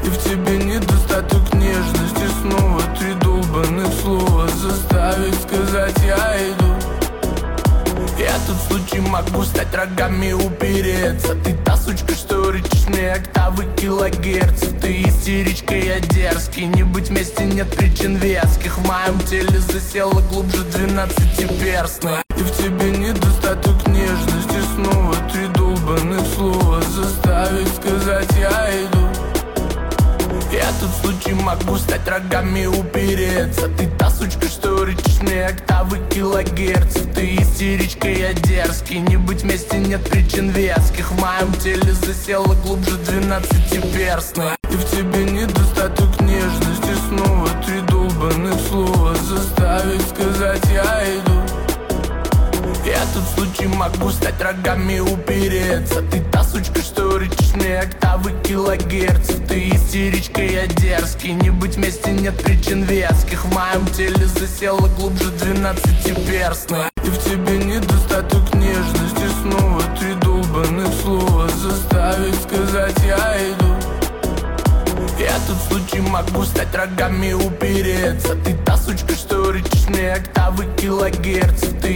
И в тебе недостаток нежности. Снова три долбаных слова заставить сказать я иду. Я тут в случае могу стать рогами упереться. Ты та сучка, что рычишь октавы килогерцев. Ты истеричка, я дерзкий. Не быть вместе нет причин веских. В моем теле засела глубже 12-перстная. И в тебе недостаток нежности. Снова три долбаных слова заставить сказать я иду. Я тут в случае могу стать рогами упереться. Ты та сучка, что рычишь октавы килогерцев. Ты истеричка, я дерзкий. Не быть вместе нет причин веских. В моем теле засела глубже 12-перстная. И в тебе недостаток нежности. Снова три долбаных слова заставить сказать я иду. Я тут в случае могу стать рогами упереться. Ты та сучка, что рычишь октавы килогерцев. Ты истеричка, я дерзкий. Не быть вместе нет причин веских. В моем теле засела глубже 12-перстная. И в тебе недостаток нежности. Снова три долбаных слова заставить сказать я иду. Я тут в случае могу стать рогами упереться. Ты та сучка, что рычишь октавы килогерцев. Ты